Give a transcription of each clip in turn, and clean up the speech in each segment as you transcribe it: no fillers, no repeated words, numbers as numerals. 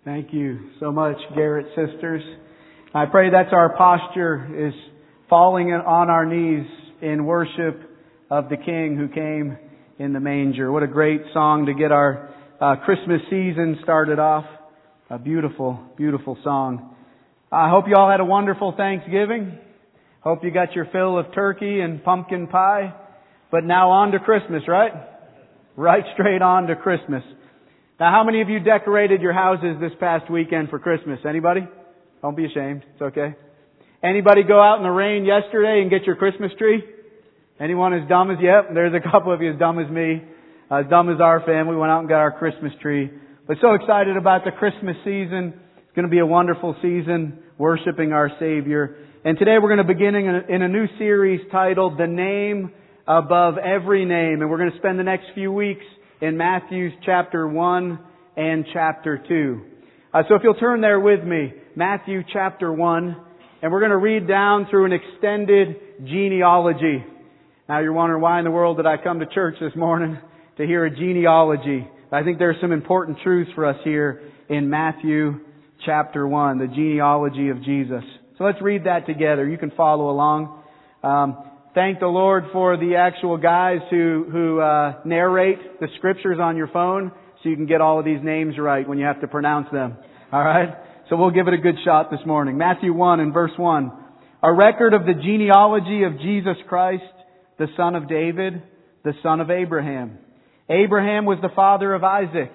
Thank you so much, Garrett sisters. I pray that's our posture, is falling on our knees in worship of the King who came in the manger. What a great song to get our Christmas season started off. A beautiful, beautiful song. I hope you all had a wonderful Thanksgiving. Hope you got your fill of turkey and pumpkin pie. But now on to Christmas, right? Right straight on to Christmas. Now, how many of you decorated your houses this past weekend for Christmas? Anybody? Don't be ashamed. It's okay. Anybody go out in the rain yesterday and get your Christmas tree? Anyone as dumb as, yep, there's a couple of you as dumb as me, as dumb as our family. We went out and got our Christmas tree. But so excited about the Christmas season. It's going to be a wonderful season, worshiping our Savior. And today we're going to begin in a new series titled The Name Above Every Name. And we're going to spend the next few weeks in Matthew chapter 1 and chapter 2. So if you'll turn there with me, Matthew chapter 1, and we're going to read down through an extended genealogy. Now you're wondering, why in the world did I come to church this morning to hear a genealogy? I think there's some important truths for us here in Matthew chapter 1, the genealogy of Jesus. So let's read that together. You can follow along. Thank the Lord for the actual guys who narrate the scriptures on your phone, so you can get all of these names right when you have to pronounce them. All right? So we'll give it a good shot this morning. Matthew 1 and verse 1. A record of the genealogy of Jesus Christ, the son of David, the son of Abraham. Abraham was the father of Isaac.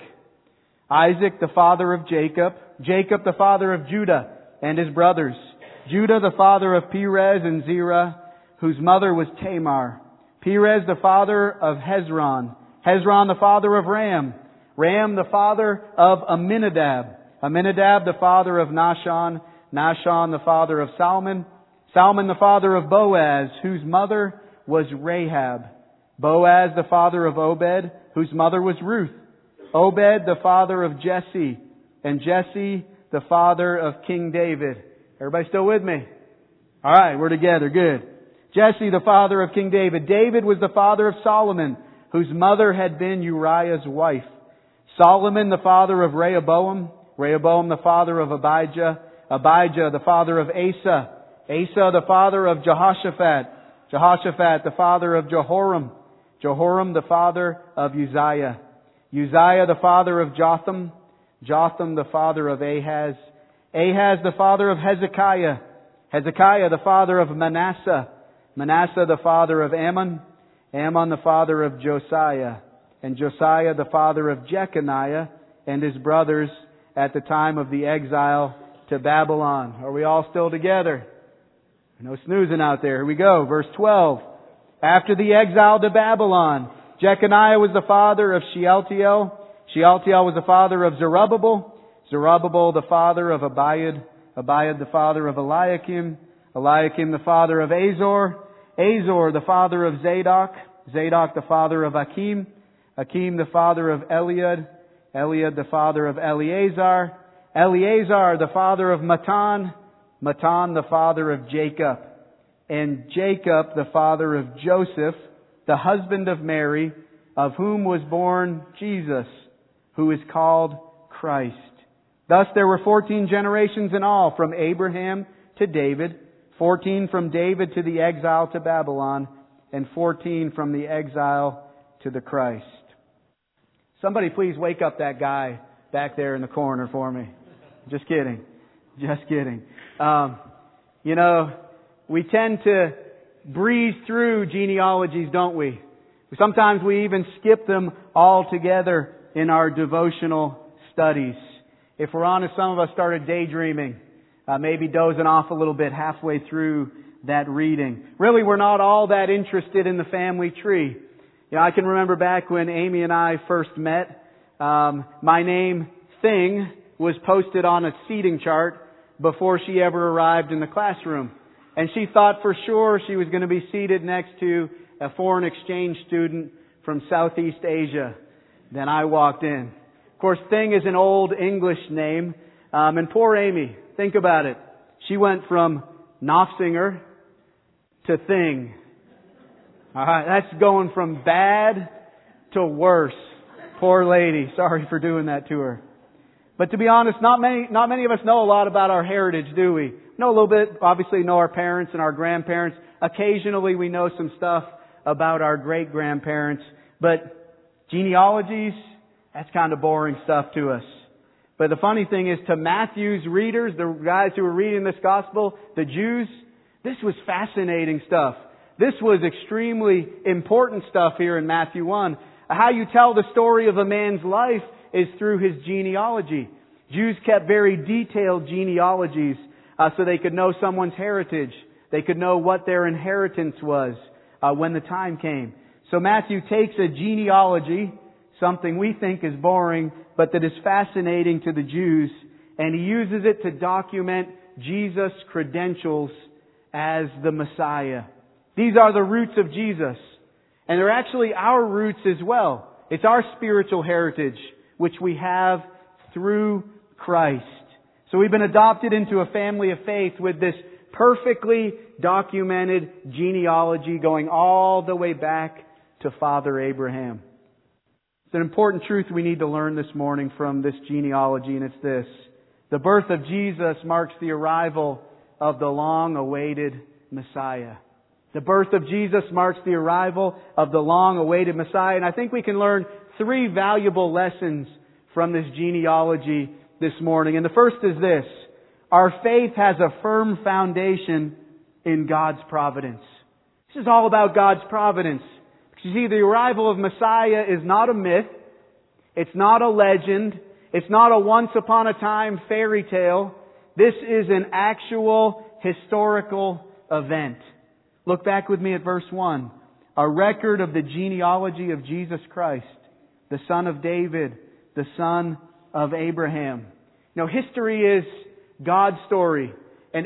Isaac the father of Jacob. Jacob the father of Judah and his brothers. Judah the father of Perez and Zerah, whose mother was Tamar. Perez the father of Hezron. Hezron the father of Ram. Ram the father of Amminadab. Amminadab the father of Nahshon. Nahshon the father of Salmon. Salmon the father of Boaz, whose mother was Rahab. Boaz the father of Obed, whose mother was Ruth. Obed the father of Jesse. And Jesse the father of King David. Everybody still with me? All right, we're together. Good. Jesse, the father of King David. David was the father of Solomon, whose mother had been Uriah's wife. Solomon, the father of Rehoboam. Rehoboam, the father of Abijah. Abijah, the father of Asa. Asa, the father of Jehoshaphat. Jehoshaphat, the father of Jehoram. Jehoram, the father of Uzziah. Uzziah, the father of Jotham. Jotham, the father of Ahaz. Ahaz, the father of Hezekiah. Hezekiah, the father of Manasseh. Manasseh, the father of Ammon. Ammon, the father of Josiah. And Josiah, the father of Jeconiah and his brothers at the time of the exile to Babylon. Are we all still together? No snoozing out there. Here we go. Verse 12. After the exile to Babylon, Jeconiah was the father of Shealtiel. Shealtiel was the father of Zerubbabel. Zerubbabel, the father of Abiud. Abiud, the father of Eliakim. Eliakim, the father of Azor. Azor, the father of Zadok. Zadok, the father of Akim. Akim, the father of Eliud. Eliud, the father of Eleazar. Eleazar, the father of Matan. Matan, the father of Jacob. And Jacob, the father of Joseph, the husband of Mary, of whom was born Jesus, who is called Christ. Thus there were 14 generations in all, from Abraham to David, 14 from David to the exile to Babylon, and 14 from the exile to the Christ. Somebody please wake up that guy back there in the corner for me. Just kidding. Just kidding. We tend to breeze through genealogies, don't we? Sometimes we even skip them altogether in our devotional studies. If we're honest, some of us started daydreaming, maybe dozing off a little bit halfway through that reading. Really, we're not all that interested in the family tree. I can remember back when Amy and I first met, my name, Thing, was posted on a seating chart before she ever arrived in the classroom. And she thought for sure she was going to be seated next to a foreign exchange student from Southeast Asia. Then I walked in. Of course, Thing is an old English name. And poor Amy, think about it. She went from Knopfsinger to Thing. All right, that's going from bad to worse. Poor lady. Sorry for doing that to her. But to be honest, not many of us know a lot about our heritage, do we? Know a little bit, obviously know our parents and our grandparents. Occasionally we know some stuff about our great-grandparents. But genealogies, that's kind of boring stuff to us. But the funny thing is, to Matthew's readers, the guys who were reading this gospel, the Jews, this was fascinating stuff. This was extremely important stuff here in Matthew 1. How you tell the story of a man's life is through his genealogy. Jews kept very detailed genealogies so they could know someone's heritage. They could know what their inheritance was when the time came. So Matthew takes a genealogy, something we think is boring, but that is fascinating to the Jews, and he uses it to document Jesus' credentials as the Messiah. These are the roots of Jesus. And they're actually our roots as well. It's our spiritual heritage, which we have through Christ. So we've been adopted into a family of faith with this perfectly documented genealogy going all the way back to Father Abraham. It's an important truth we need to learn this morning from this genealogy, and it's this. The birth of Jesus marks the arrival of the long-awaited Messiah. The birth of Jesus marks the arrival of the long-awaited Messiah. And I think we can learn 3 valuable lessons from this genealogy this morning. And the first is this. Our faith has a firm foundation in God's providence. This is all about God's providence. You see, the arrival of Messiah is not a myth. It's not a legend. It's not a once-upon-a-time fairy tale. This is an actual historical event. Look back with me at verse 1. A record of the genealogy of Jesus Christ, the son of David, the son of Abraham. You know, history is God's story. And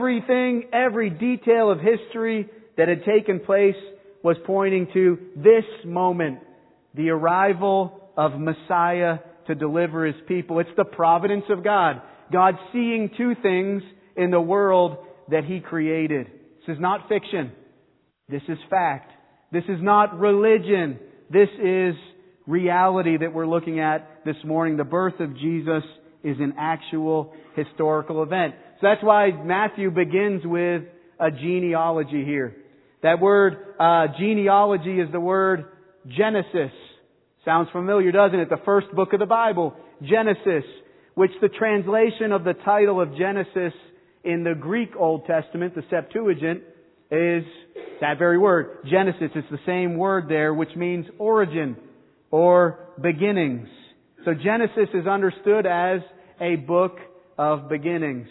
every detail of history that had taken place was pointing to this moment, the arrival of Messiah to deliver His people. It's the providence of God. God seeing 2 things in the world that He created. This is not fiction. This is fact. This is not religion. This is reality that we're looking at this morning. The birth of Jesus is an actual historical event. So that's why Matthew begins with a genealogy here. That word genealogy is the word Genesis. Sounds familiar, doesn't it? The first book of the Bible, Genesis, which the translation of the title of Genesis in the Greek Old Testament, the Septuagint, is that very word, Genesis. It's the same word there, which means origin or beginnings. So Genesis is understood as a book of beginnings.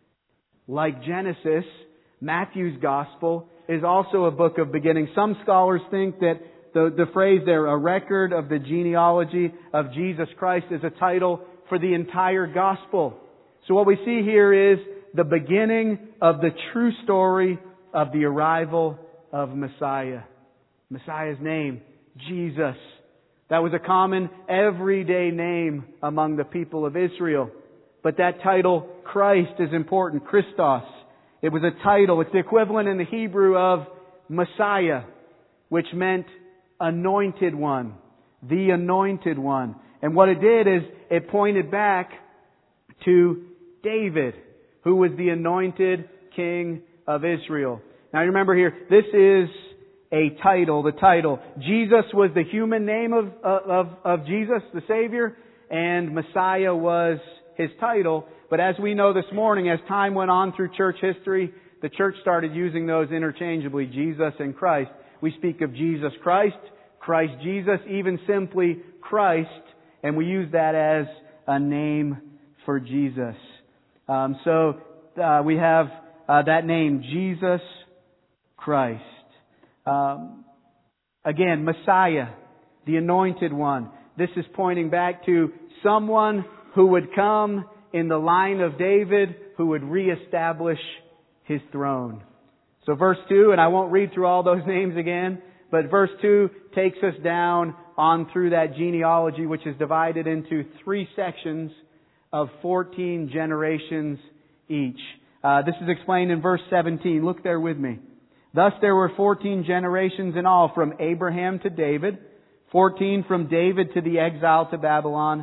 Like Genesis, Matthew's Gospel is also a book of beginnings. Some scholars think that the phrase there, a record of the genealogy of Jesus Christ, is a title for the entire Gospel. So what we see here is the beginning of the true story of the arrival of Messiah. Messiah's name, Jesus. That was a common, everyday name among the people of Israel. But that title, Christ, is important. Christos. It was a title. It's the equivalent in the Hebrew of Messiah, which meant anointed one. The anointed one. And what it did is it pointed back to David, who was the anointed king of Israel. Now you remember here, this is a title, the title. Jesus was the human name of Jesus, the Savior, and Messiah was His title. But as we know this morning, as time went on through church history, the church started using those interchangeably, Jesus and Christ. We speak of Jesus Christ, Christ Jesus, even simply Christ, and we use that as a name for Jesus. So we have that name, Jesus Christ. Again, Messiah, the anointed one. This is pointing back to someone who would come in the line of David, who would reestablish His throne. So verse 2, and I won't read through all those names again, but verse 2 takes us down on through that genealogy, which is divided into 3 sections of 14 generations each. This is explained in verse 17. Look there with me. Thus there were 14 generations in all, from Abraham to David, 14 from David to the exile to Babylon,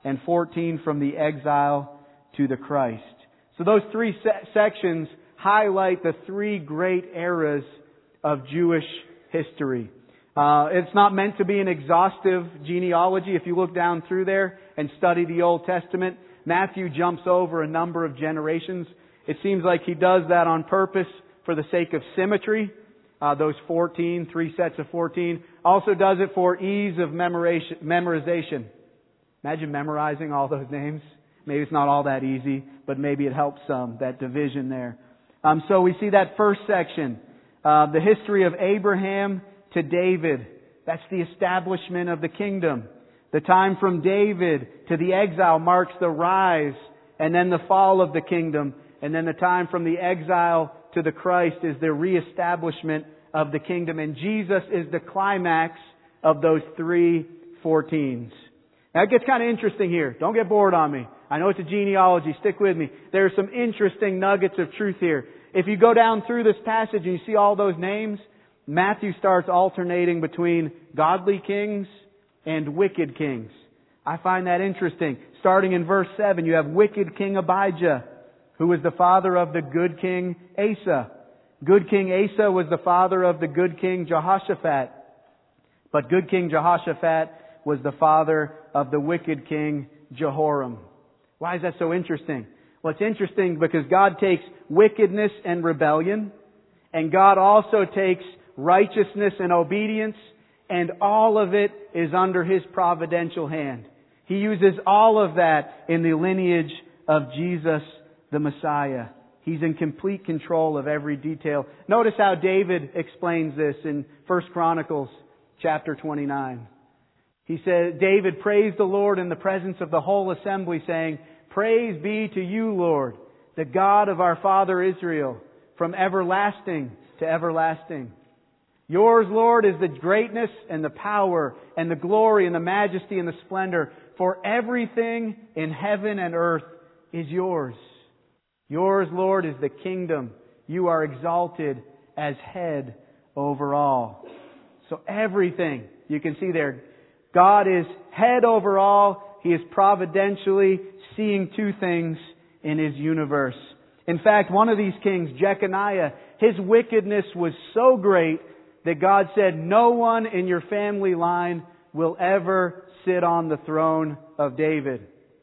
and 14 from the exile to the Christ. So those three sections highlight the three great eras of Jewish history. It's not meant to be an exhaustive genealogy. If you look down through there and study the Old Testament, Matthew jumps over a number of generations. It seems like he does that on purpose for the sake of symmetry. Those 14, three sets of 14. Also does it for ease of memorization. Imagine memorizing all those names. Maybe it's not all that easy, but maybe it helps some, that division there. So we see that first section, the history of Abraham to David. That's the establishment of the kingdom. The time from David to the exile marks the rise and then the fall of the kingdom. And then the time from the exile to the Christ is the reestablishment of the kingdom. And Jesus is the climax of those 3 14s. Now it gets kind of interesting here. Don't get bored on me. I know it's a genealogy. Stick with me. There are some interesting nuggets of truth here. If you go down through this passage and you see all those names, Matthew starts alternating between godly kings and wicked kings. I find that interesting. Starting in verse 7, you have wicked King Abijah, who was the father of the good King Asa. Good King Asa was the father of the good King Jehoshaphat. But good King Jehoshaphat was the father of the wicked King Jehoram. Why is that so interesting? Well, it's interesting because God takes wickedness and rebellion, and God also takes righteousness and obedience, and all of it is under His providential hand. He uses all of that in the lineage of Jesus the Messiah. He's in complete control of every detail. Notice how David explains this in 1 Chronicles chapter 29. He says, David praised the Lord in the presence of the whole assembly, saying, "Praise be to you, Lord, the God of our father Israel, from everlasting to everlasting. Yours, Lord, is the greatness and the power and the glory and the majesty and the splendor, for everything in heaven and earth is yours. Yours, Lord, is the kingdom. You are exalted as head over all." So everything, you can see there, God is head over all. He is providentially seeing to things in His universe. In fact, one of these kings, Jeconiah, his wickedness was so great that God said, "No one in your family line will ever sit on the throne of David."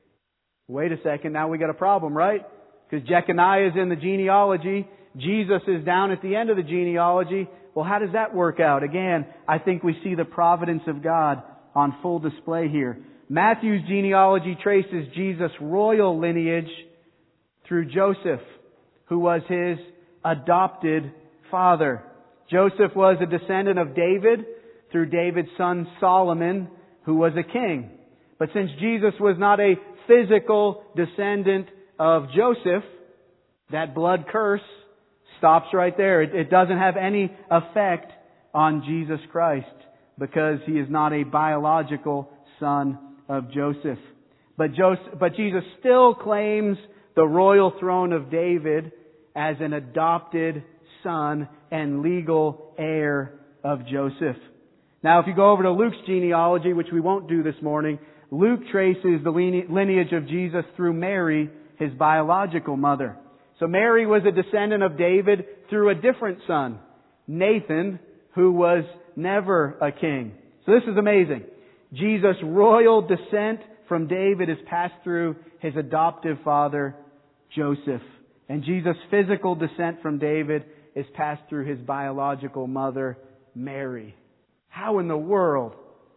Wait a second, now we got a problem, right? Because Jeconiah is in the genealogy. Jesus is down at the end of the genealogy. Well, how does that work out? Again, I think we see the providence of God on full display here. Matthew's genealogy traces Jesus' royal lineage through Joseph, who was his adopted father. Joseph was a descendant of David through David's son Solomon, who was a king. But since Jesus was not a physical descendant of Joseph, that blood curse stops right there. It doesn't have any effect on Jesus Christ because He is not a biological son of Joseph. But Jesus still claims the royal throne of David as an adopted son and legal heir of Joseph. Now, if you go over to Luke's genealogy, which we won't do this morning, Luke traces the lineage of Jesus through Mary, His biological mother. So Mary was a descendant of David through a different son, Nathan, who was never a king. So this is amazing. Jesus' royal descent from David is passed through His adoptive father, Joseph. And Jesus' physical descent from David is passed through His biological mother, Mary. How in the world,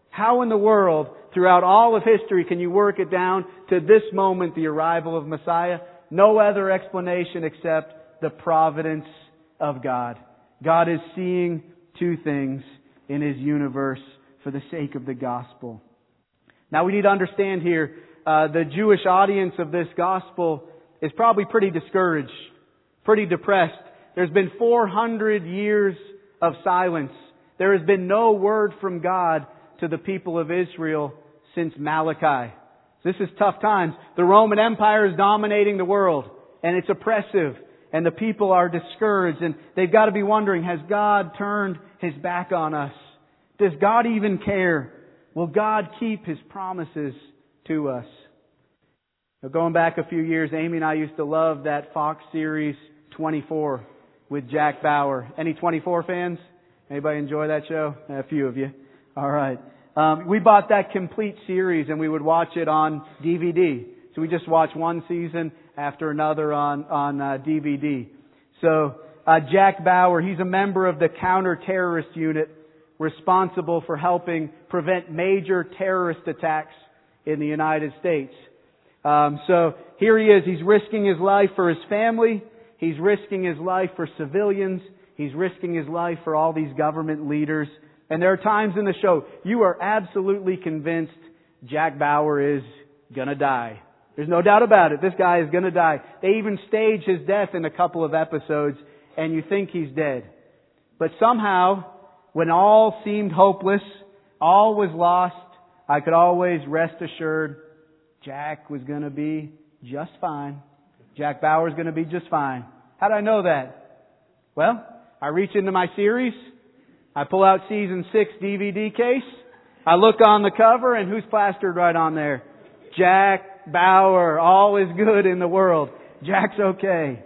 throughout all of history, can you work it down to this moment, the arrival of Messiah? No other explanation except the providence of God. God is seeing two things in His universe for the sake of the gospel. Now we need to understand here, the Jewish audience of this gospel is probably pretty discouraged, pretty depressed. There's been 400 years of silence. There has been no word from God to the people of Israel since Malachi. This is tough times. The Roman Empire is dominating the world, and it's oppressive, and the people are discouraged, and they've got to be wondering, has God turned His back on us? Does God even care? Will God keep His promises to us? Now, going back a few years, Amy and I used to love that Fox series 24 with Jack Bauer. Any 24 fans? Anybody enjoy that show? A few of you. All right. We bought that complete series and we would watch it on DVD. So we just watch one season after another on DVD. So Jack Bauer, he's a member of the counter-terrorist unit responsible for helping prevent major terrorist attacks in the United States. So here he is. He's risking his life for his family. He's risking his life for civilians. He's risking his life for all these government leaders. And there are times in the show you are absolutely convinced Jack Bauer is gonna die. There's no doubt about it. This guy is gonna die. They even stage his death in a couple of episodes, and you think he's dead. But somehow, when all seemed hopeless, all was lost, I could always rest assured Jack was gonna be just fine. Jack Bauer's gonna be just fine. How did I know that? Well, I reach into my series, I pull out season 6 DVD case, I look on the cover, and who's plastered right on there? Jack Bauer. All is good in the world. Jack's okay.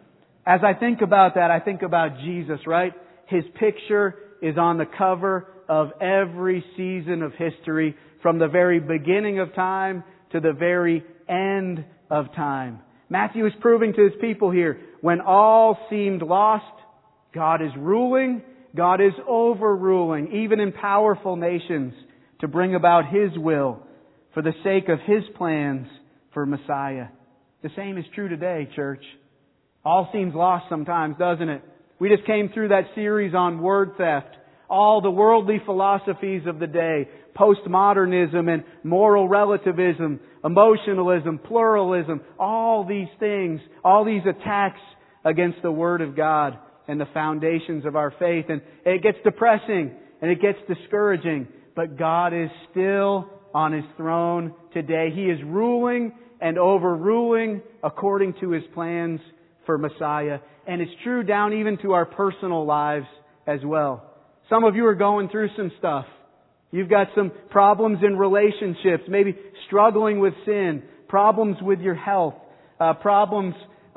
As I think about that, I think about Jesus, right? His picture is on the cover of every season of history, from the very beginning of time to the very end of time. Matthew is proving to his people here, when all seemed lost, God is ruling, God is overruling, even in powerful nations, to bring about His will for the sake of His plans for Messiah. The same is true today, church. All seems lost sometimes, doesn't it? We just came through that series on word theft. All the worldly philosophies of the day, postmodernism and moral relativism, emotionalism, pluralism, all these things, all these attacks against the Word of God and the foundations of our faith. And it gets depressing and it gets discouraging. But God is still on His throne today. He is ruling and overruling according to His plans for Messiah. And it's true down even to our personal lives as well. Some of you are going through some stuff. You've got some problems in relationships, maybe struggling with sin, problems with your health, problems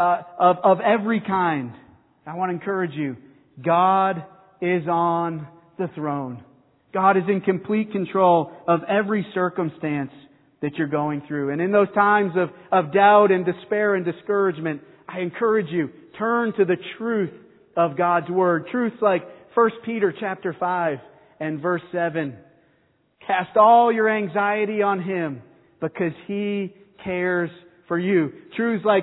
of every kind. I want to encourage you. God is on the throne. God is in complete control of every circumstance that you're going through. And in those times of doubt and despair and discouragement, I encourage you, turn to the truth of God's Word. Truths like 1 Peter chapter 5 and verse 7. Cast all your anxiety on Him because He cares for you. Truths like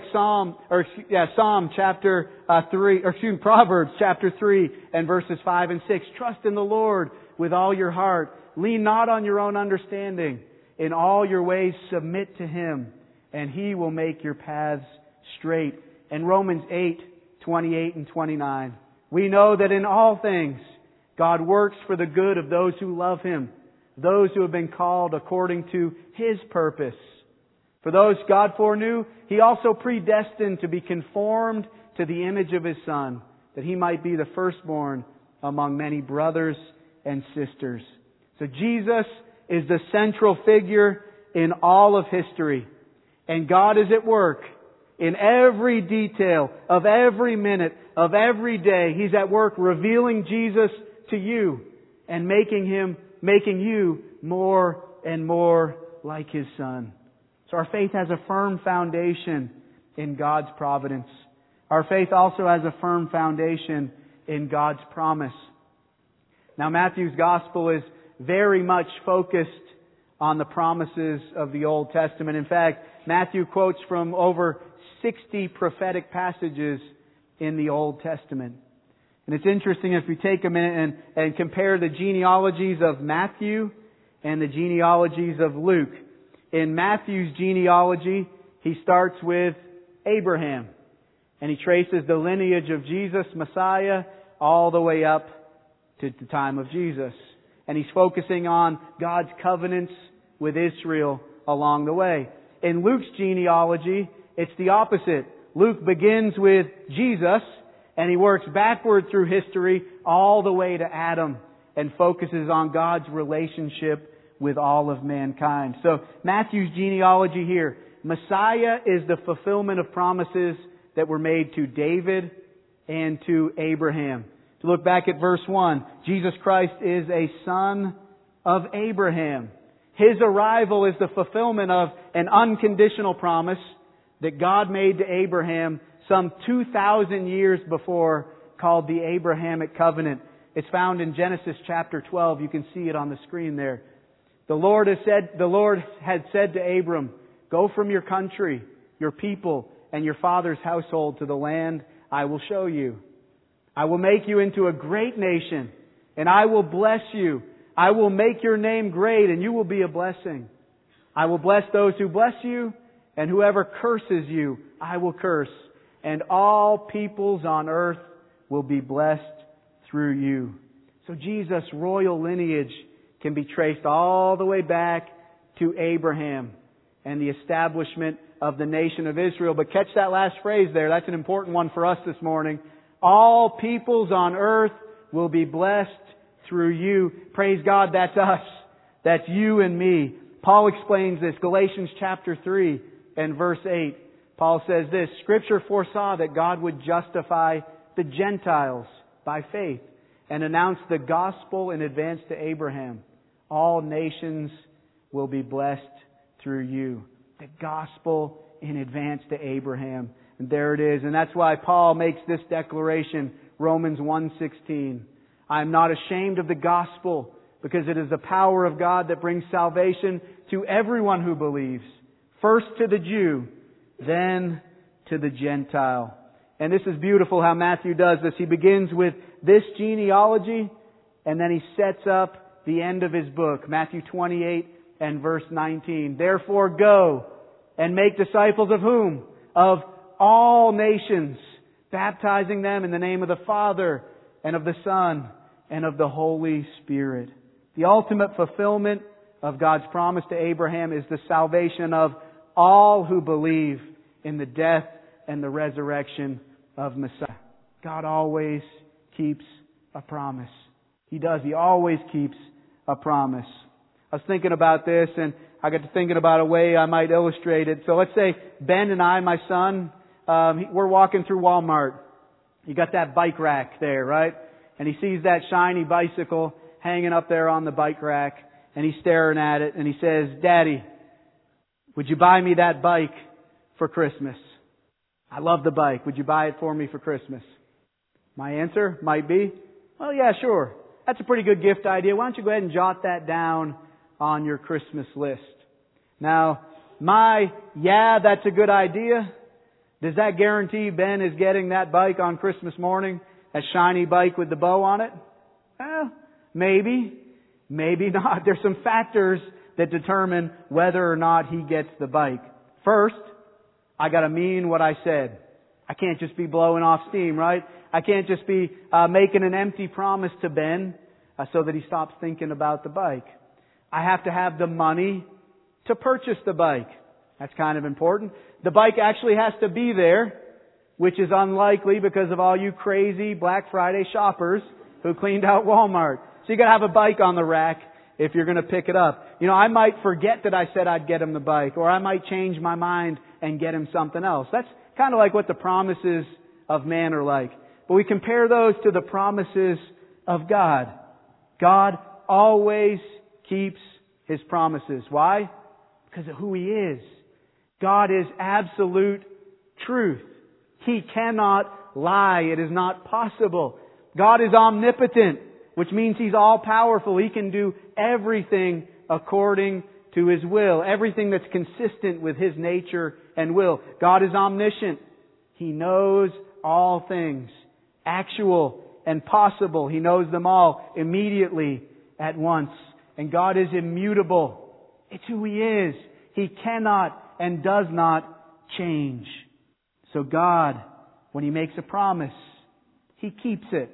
Proverbs chapter 3 and verses 5 and 6. Trust in the Lord with all your heart. Lean not on your own understanding. In all your ways submit to Him, and He will make your paths straight. And Romans 8:28 and 29. We know that in all things God works for the good of those who love Him, those who have been called according to His purpose. For those God foreknew, He also predestined to be conformed to the image of His Son, that He might be the firstborn among many brothers and sisters. So Jesus is the central figure in all of history. And God is at work in every detail of every minute of every day. He's at work revealing Jesus to you and making you more and more like His Son. So our faith has a firm foundation in God's providence. Our faith also has a firm foundation in God's promise. Now Matthew's Gospel is very much focused on the promises of the Old Testament. In fact, Matthew quotes from over 60 prophetic passages in the Old Testament. And it's interesting if we take a minute and compare the genealogies of Matthew and the genealogies of Luke. In Matthew's genealogy, he starts with Abraham. And he traces the lineage of Jesus, Messiah, all the way up to the time of Jesus. And he's focusing on God's covenants with Israel along the way. In Luke's genealogy, it's the opposite. Luke begins with Jesus, and he works backward through history all the way to Adam and focuses on God's relationship with all of mankind. So Matthew's genealogy here, Messiah is the fulfillment of promises that were made to David and to Abraham. To look back at verse 1, Jesus Christ is a son of Abraham. His arrival is the fulfillment of an unconditional promise that God made to Abraham some 2,000 years before, called the Abrahamic Covenant. It's found in Genesis chapter 12. You can see it on the screen there. The Lord had said to Abram, "Go from your country, your people, and your father's household to the land I will show you. I will make you into a great nation, and I will bless you. I will make your name great, and you will be a blessing. I will bless those who bless you, and whoever curses you, I will curse. And all peoples on earth will be blessed through you." So Jesus' royal lineage can be traced all the way back to Abraham and the establishment of the nation of Israel. But catch that last phrase there. That's an important one for us this morning. All peoples on earth will be blessed through you. Praise God, that's us. That's you and me. Paul explains this. Galatians chapter 3 and verse 8. Paul says this, "Scripture foresaw that God would justify the Gentiles by faith and announce the gospel in advance to Abraham. All nations will be blessed through you." The gospel in advance to Abraham. And there it is. And that's why Paul makes this declaration, Romans 1:16. "I am not ashamed of the gospel, because it is the power of God that brings salvation to everyone who believes, first to the Jew, then to the Gentile." And this is beautiful how Matthew does this. He begins with this genealogy, and then he sets up the end of his book, Matthew 28 and verse 19. "Therefore go and make disciples of whom? Of all nations, baptizing them in the name of the Father and of the Son and of the Holy Spirit." The ultimate fulfillment of God's promise to Abraham is the salvation of all who believe in the death and the resurrection of Messiah. God always keeps a promise. He does. He always keeps a promise. I was thinking about this, and I got to thinking about a way I might illustrate it. So let's say Ben and I, my son, we're walking through Walmart. You got that bike rack there, right? And he sees that shiny bicycle hanging up there on the bike rack, and he's staring at it, and he says, "Daddy, would you buy me that bike for Christmas? I love the bike. Would you buy it for me for Christmas?" My answer might be, "Well, yeah, sure. That's a pretty good gift idea. Why don't you go ahead and jot that down on your Christmas list?" Now, yeah, that's a good idea. Does that guarantee Ben is getting that bike on Christmas morning? That shiny bike with the bow on it? Well, maybe. Maybe not. There's some factors that determine whether or not he gets the bike. First, I gotta mean what I said. I can't just be blowing off steam, right? I can't just be making an empty promise to Ben so that he stops thinking about the bike. I have to have the money to purchase the bike. That's kind of important. The bike actually has to be there, which is unlikely because of all you crazy Black Friday shoppers who cleaned out Walmart. So you gotta have a bike on the rack if you're gonna pick it up. You know, I might forget that I said I'd get him the bike, or I might change my mind and get him something else. That's kind of like what the promises of man are like. But we compare those to the promises of God. God always keeps His promises. Why? Because of who He is. God is absolute truth. He cannot lie. It is not possible. God is omnipotent, which means He's all-powerful. He can do everything according to His will. Everything that's consistent with His nature and will. God is omniscient. He knows all things, actual and possible. He knows them all immediately at once. And God is immutable. It's who He is. He cannot and does not change. So God, when He makes a promise, He keeps it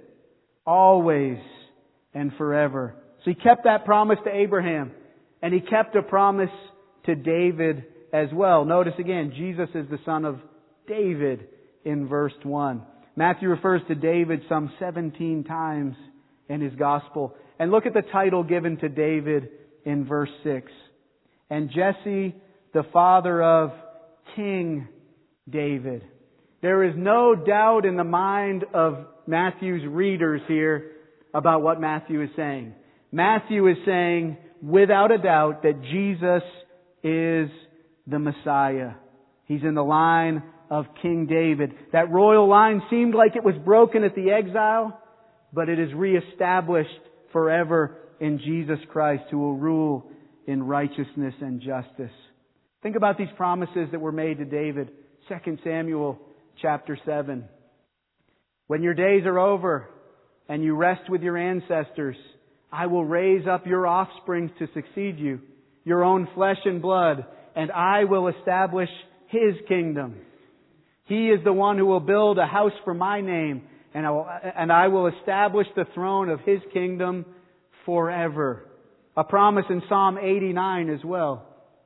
always and forever. So He kept that promise to Abraham, and He kept a promise to David as well. Notice again, Jesus is the son of David in verse 1. Matthew refers to David some 17 times in his gospel. And look at the title given to David in verse 6. And Jesse, the father of King David. There is no doubt in the mind of Matthew's readers here about what Matthew is saying. Matthew is saying, without a doubt, that Jesus is the Messiah. He's in the line of King David. That royal line seemed like it was broken at the exile, but it is reestablished forever in Jesus Christ, who will rule in righteousness and justice. Think about these promises that were made to David. 2 Samuel chapter 7. When your days are over and you rest with your ancestors, I will raise up your offspring to succeed you, your own flesh and blood, and I will establish His kingdom. He is the one who will build a house for my name, and I will establish the throne of His kingdom forever. A promise in Psalm 89 as well.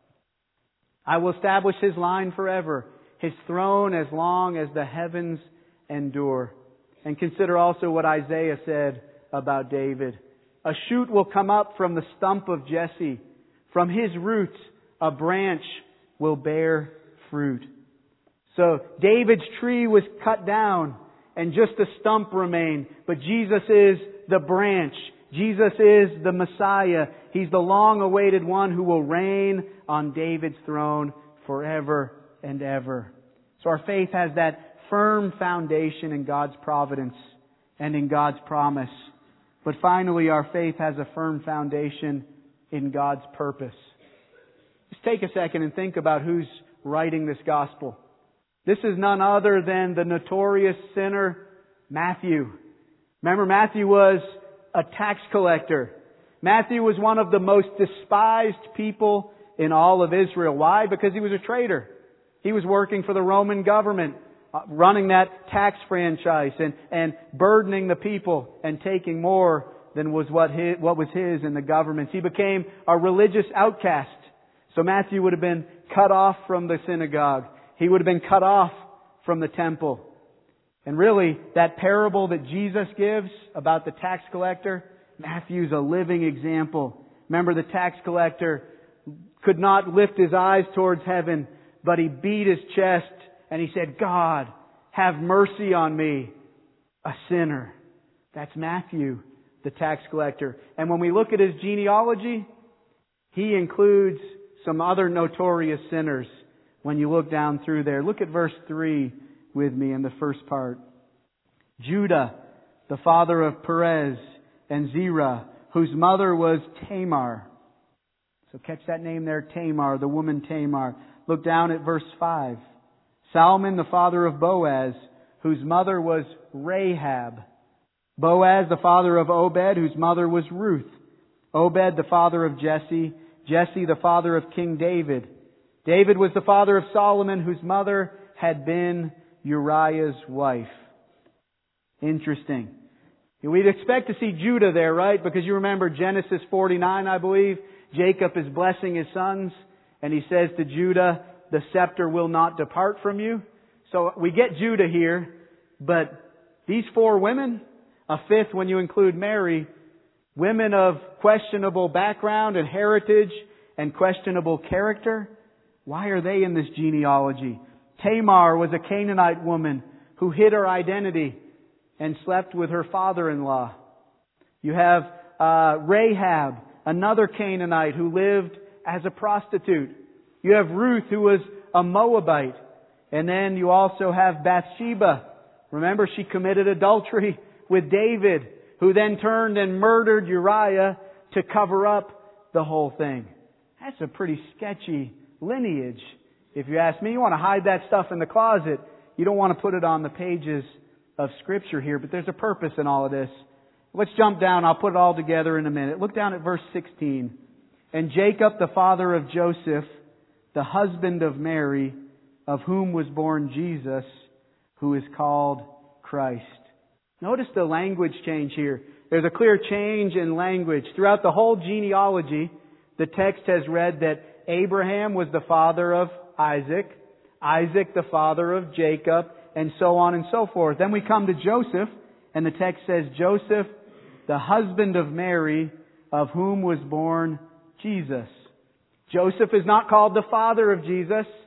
I will establish His line forever, His throne as long as the heavens endure. And consider also what Isaiah said about David. A shoot will come up from the stump of Jesse. From his roots, a branch will bear fruit. So David's tree was cut down and just a stump remained. But Jesus is the branch. Jesus is the Messiah. He's the long-awaited one who will reign on David's throne forever and ever. So our faith has that firm foundation in God's providence and in God's promise. But finally, our faith has a firm foundation in God's purpose. Just take a second and think about who's writing this gospel. This is none other than the notorious sinner Matthew. Remember, Matthew was a tax collector. Matthew was one of the most despised people in all of Israel. Why? Because he was a traitor. He was working for the Roman government, running that tax franchise and burdening the people and taking more than was what was his in the government. He became a religious outcast. So Matthew would have been cut off from the synagogue. He would have been cut off from the temple. And really, that parable that Jesus gives about the tax collector, Matthew's a living example. Remember, the tax collector could not lift his eyes towards heaven, but he beat his chest and he said, God, have mercy on me, a sinner. That's Matthew, the tax collector. And when we look at his genealogy, he includes some other notorious sinners when you look down through there. Look at verse 3 with me in the first part. Judah, the father of Perez and Zerah, whose mother was Tamar. So catch that name there, Tamar, the woman Tamar. Look down at verse 5. Salmon, the father of Boaz, whose mother was Rahab. Boaz, the father of Obed, whose mother was Ruth. Obed, the father of Jesse. Jesse, the father of King David. David was the father of Solomon, whose mother had been Uriah's wife. Interesting. We'd expect to see Judah there, right? Because you remember Genesis 49, I believe. Jacob is blessing his sons, and he says to Judah, the scepter will not depart from you. So we get Judah here, but these four women, a fifth when you include Mary, women of questionable background and heritage and questionable character, why are they in this genealogy? Tamar was a Canaanite woman who hid her identity and slept with her father-in-law. You have Rahab, another Canaanite who lived as a prostitute. You have Ruth, who was a Moabite. And then you also have Bathsheba. Remember, she committed adultery with David, who then turned and murdered Uriah to cover up the whole thing. That's a pretty sketchy lineage. If you ask me, you want to hide that stuff in the closet. You don't want to put it on the pages of Scripture here, but there's a purpose in all of this. Let's jump down. I'll put it all together in a minute. Look down at verse 16. And Jacob, the father of Joseph, the husband of Mary, of whom was born Jesus, who is called Christ. Notice the language change here. There's a clear change in language. Throughout the whole genealogy, the text has read that Abraham was the father of Isaac, Isaac the father of Jacob, and so on and so forth. Then we come to Joseph, and the text says, Joseph, the husband of Mary, of whom was born Jesus. Joseph is not called the father of Jesus.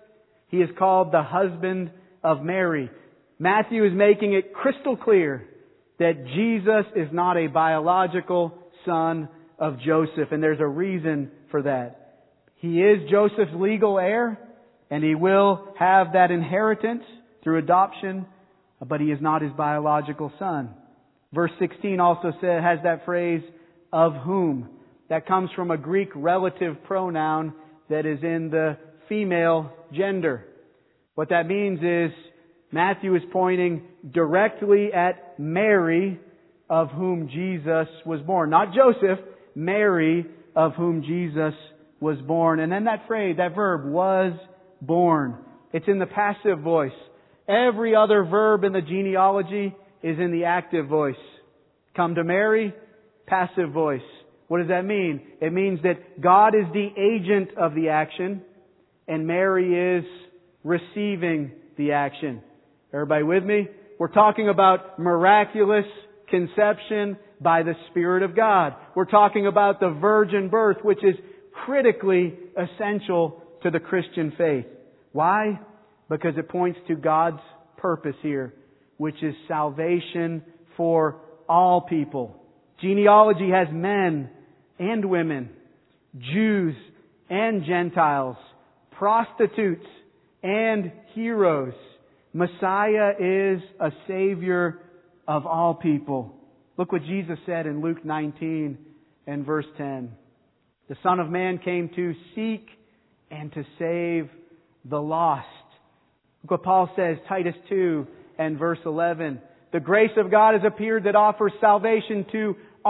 He is called the husband of Mary. Matthew is making it crystal clear that Jesus is not a biological son of Joseph, and there's a reason for that. He is Joseph's legal heir, and he will have that inheritance through adoption, but he is not his biological son. Verse 16 also has that phrase, of whom. That comes from a Greek relative pronoun that is in the female gender. What that means is Matthew is pointing directly at Mary, of whom Jesus was born. Not Joseph, Mary, of whom Jesus was born. And then that phrase, that verb, was born. It's in the passive voice. Every other verb in the genealogy is in the active voice. Come to Mary, passive voice. What does that mean? It means that God is the agent of the action and Mary is receiving the action. Everybody with me? We're talking about miraculous conception by the Spirit of God. We're talking about the virgin birth, which is critically essential to the Christian faith. Why? Because it points to God's purpose here, which is salvation for all people. Genealogy has men and women, Jews and Gentiles, prostitutes and heroes. Messiah is a Savior of all people. Look what Jesus said in Luke 19 and verse 10. The Son of Man came to seek and to save the lost. Look what Paul says, Titus 2 and verse 11. The grace of God has appeared that offers salvation to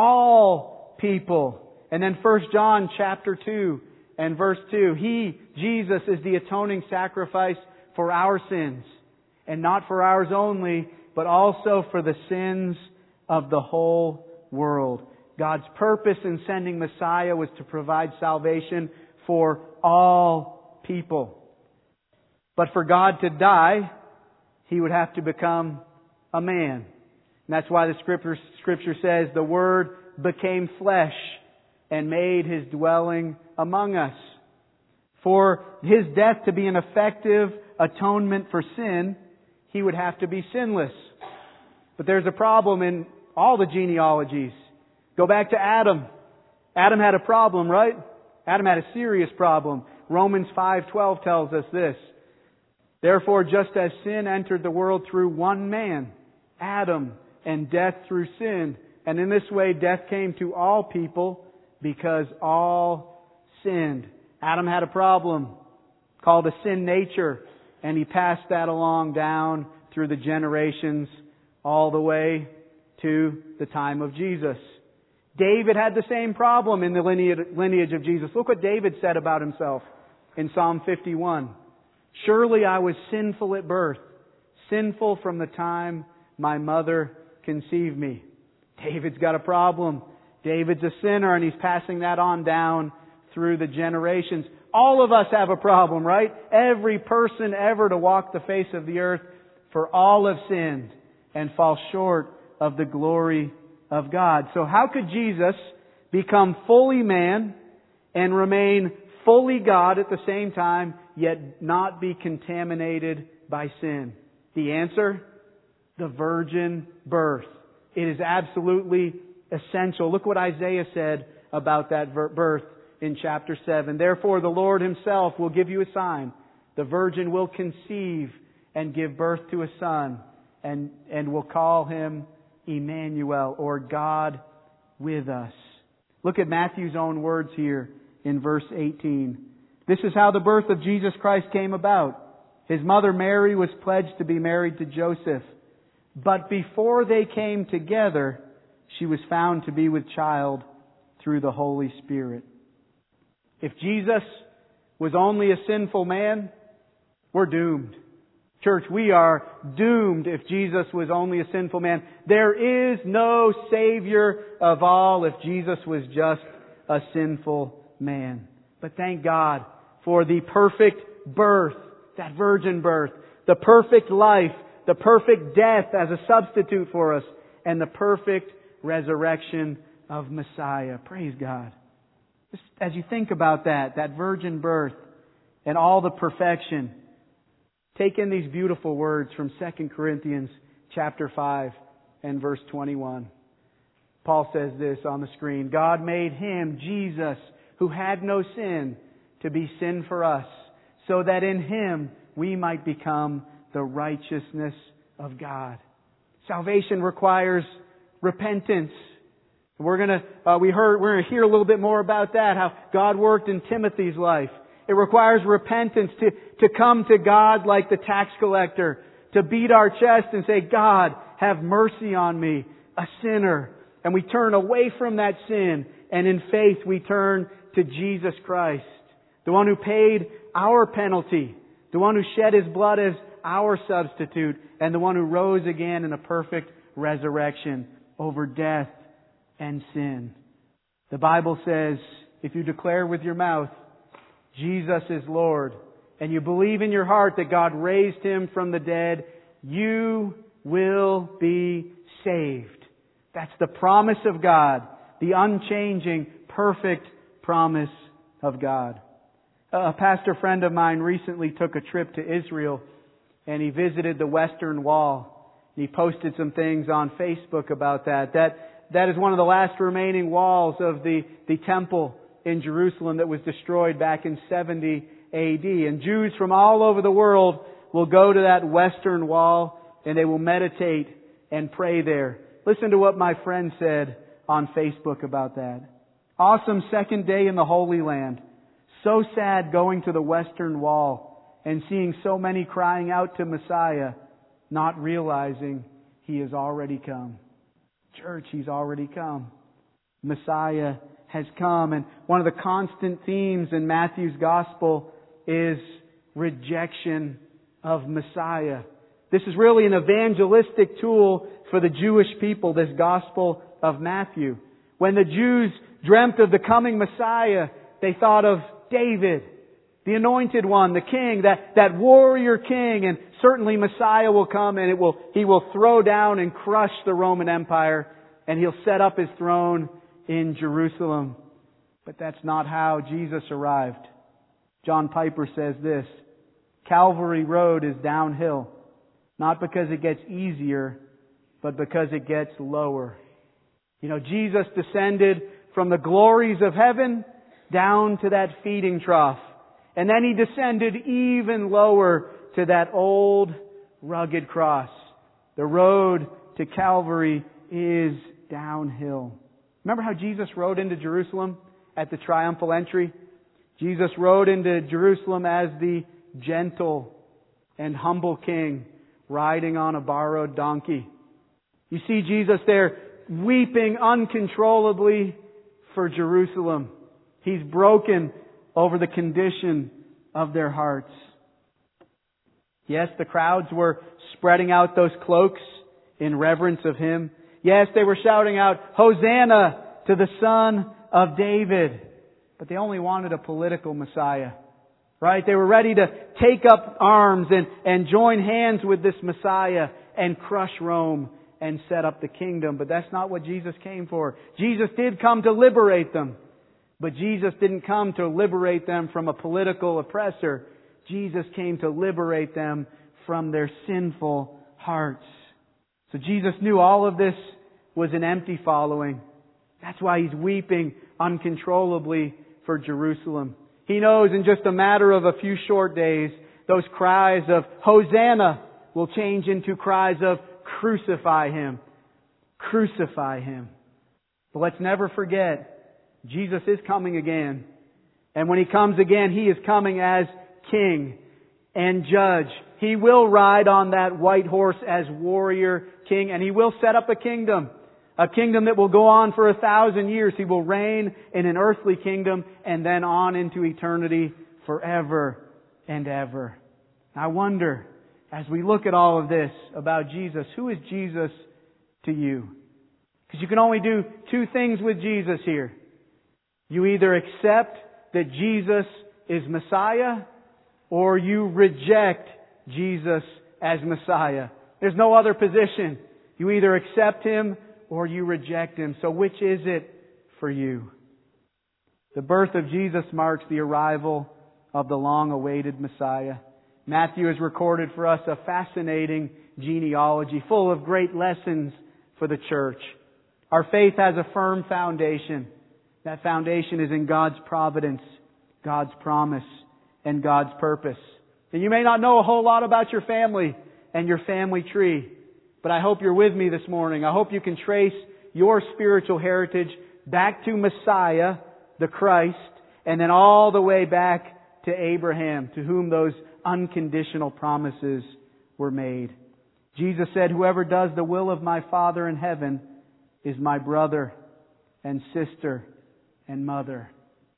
all people. And then 1 John chapter 2 and verse 2. He, Jesus, is the atoning sacrifice for our sins. And not for ours only, but also for the sins of the whole world. God's purpose in sending Messiah was to provide salvation for all people. But for God to die, He would have to become a man. And that's why the Scripture says the Word became flesh and made His dwelling among us. For His death to be an effective atonement for sin, He would have to be sinless. But there's a problem in all the genealogies. Go back to Adam. Adam had a problem, right? Adam had a serious problem. Romans 5:12 tells us this. Therefore, just as sin entered the world through one man, Adam, and death through sin, and in this way death came to all people because all sinned. Adam had a problem called a sin nature, and he passed that along down through the generations all the way to the time of Jesus. David had the same problem in the lineage of Jesus. Look what David said about himself in Psalm 51. Surely I was sinful at birth, sinful from the time my mother conceived me. David's got a problem. David's a sinner and he's passing that on down through the generations. All of us have a problem, right? Every person ever to walk the face of the earth, for all have sinned and fall short of the glory of God. So how could Jesus become fully man and remain fully God at the same time, yet not be contaminated by sin? The answer? The virgin birth. It is absolutely essential. Look what Isaiah said about that birth in chapter 7. Therefore the Lord Himself will give you a sign. The virgin will conceive and give birth to a son, and will call Him Emmanuel, or God with us. Look at Matthew's own words here in verse 18. This is how the birth of Jesus Christ came about. His mother Mary was pledged to be married to Joseph. But before they came together, she was found to be with child through the Holy Spirit. If Jesus was only a sinful man, we're doomed. Church, we are doomed if Jesus was only a sinful man. There is no Savior of all if Jesus was just a sinful man. But thank God for the perfect birth, that virgin birth, the perfect life, the perfect death as a substitute for us, and the perfect resurrection of Messiah. Praise God. Just as you think about that virgin birth and all the perfection, Take in these beautiful words from 2 Corinthians chapter 5 and verse 21. Paul says this on the screen. God made Him, Jesus, who had no sin, to be sin for us, so that in Him we might become the righteousness of God. Salvation requires repentance. We're going to hear a little bit more about that, how God worked in Timothy's life. It requires repentance to come to God like the tax collector, to beat our chest and say, God, have mercy on me, a sinner. And we turn away from that sin, and in faith we turn to Jesus Christ, the one who paid our penalty, the one who shed His blood as our substitute, and the one who rose again in a perfect resurrection over death and sin. The Bible says, if you declare with your mouth, Jesus is Lord, and you believe in your heart that God raised Him from the dead, you will be saved. That's the promise of God, the unchanging, perfect promise of God. A pastor friend of mine recently took a trip to Israel, and he visited the Western Wall. He posted some things on Facebook about that. That is one of the last remaining walls of the temple in Jerusalem that was destroyed back in 70 AD. And Jews from all over the world will go to that Western Wall and they will meditate and pray there. Listen to what my friend said on Facebook about that. Awesome second day in the Holy Land. So sad going to the Western Wall and seeing so many crying out to Messiah, not realizing He has already come. Church, He's already come. Messiah has come. And one of the constant themes in Matthew's Gospel is rejection of Messiah. This is really an evangelistic tool for the Jewish people, this Gospel of Matthew. When the Jews dreamt of the coming Messiah, they thought of David, the anointed one, the king, that warrior king, and certainly Messiah will come and He will throw down and crush the Roman Empire, and He'll set up His throne in Jerusalem. But that's not how Jesus arrived. John Piper says this, Calvary Road is downhill, not because it gets easier, but because it gets lower. You know, Jesus descended from the glories of heaven down to that feeding trough. And then He descended even lower to that old rugged cross. The road to Calvary is downhill. Remember how Jesus rode into Jerusalem at the triumphal entry? Jesus rode into Jerusalem as the gentle and humble king riding on a borrowed donkey. You see Jesus there weeping uncontrollably for Jerusalem. He's broken over the condition of their hearts. Yes, the crowds were spreading out those cloaks in reverence of Him. Yes, they were shouting out, Hosanna to the Son of David. But they only wanted a political Messiah. Right? They were ready to take up arms and join hands with this Messiah and crush Rome and set up the kingdom. But that's not what Jesus came for. Jesus did come to liberate them. But Jesus didn't come to liberate them from a political oppressor. Jesus came to liberate them from their sinful hearts. So Jesus knew all of this was an empty following. That's why He's weeping uncontrollably for Jerusalem. He knows in just a matter of a few short days, those cries of Hosanna will change into cries of crucify Him. Crucify Him. But let's never forget, Jesus is coming again. And when He comes again, He is coming as King and Judge. He will ride on that white horse as warrior king, and He will set up a kingdom that will go on for 1,000 years. He will reign in an earthly kingdom and then on into eternity forever and ever. I wonder, as we look at all of this about Jesus, who is Jesus to you? Because you can only do two things with Jesus here. You either accept that Jesus is Messiah, or you reject Jesus as Messiah. There's no other position. You either accept Him or you reject Him. So which is it for you? The birth of Jesus marks the arrival of the long-awaited Messiah. Matthew has recorded for us a fascinating genealogy full of great lessons for the church. Our faith has a firm foundation. That foundation is in God's providence, God's promise, and God's purpose. And you may not know a whole lot about your family and your family tree, but I hope you're with me this morning. I hope you can trace your spiritual heritage back to Messiah, the Christ, and then all the way back to Abraham, to whom those unconditional promises were made. Jesus said, "Whoever does the will of my Father in heaven is my brother and sister and mother."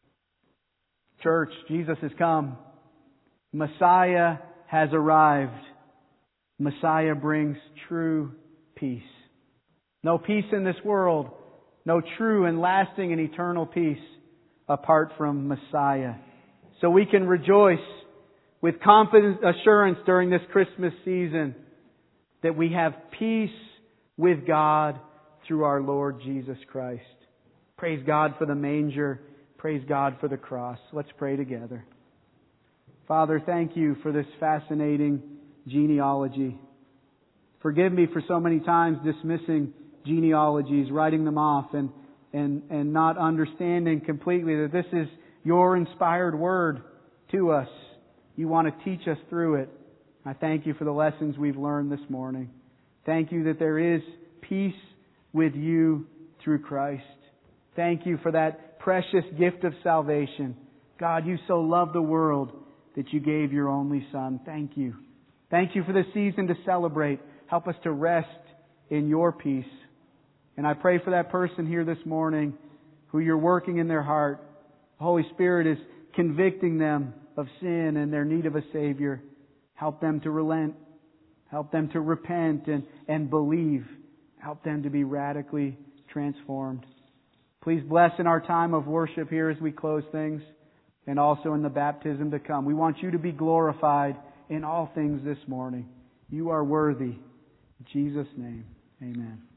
Church, Jesus has come. Messiah has arrived. Messiah brings true peace. No peace in this world. No true and lasting and eternal peace apart from Messiah. So we can rejoice with confident assurance during this Christmas season that we have peace with God through our Lord Jesus Christ. Praise God for the manger. Praise God for the cross. Let's pray together. Father, thank you for this fascinating genealogy. Forgive me for so many times dismissing genealogies, writing them off, and not understanding completely that this is your inspired word to us. You want to teach us through it. I thank you for the lessons we've learned this morning. Thank you that there is peace with you through Christ. Thank you for that precious gift of salvation. God, you so loved the world that you gave your only Son. Thank you. Thank you for the season to celebrate. Help us to rest in your peace. And I pray for that person here this morning who you're working in their heart. The Holy Spirit is convicting them of sin and their need of a Savior. Help them to relent. Help them to repent and believe. Help them to be radically transformed. Please bless in our time of worship here as we close things, and also in the baptism to come. We want you to be glorified in all things this morning. You are worthy. In Jesus' name, amen.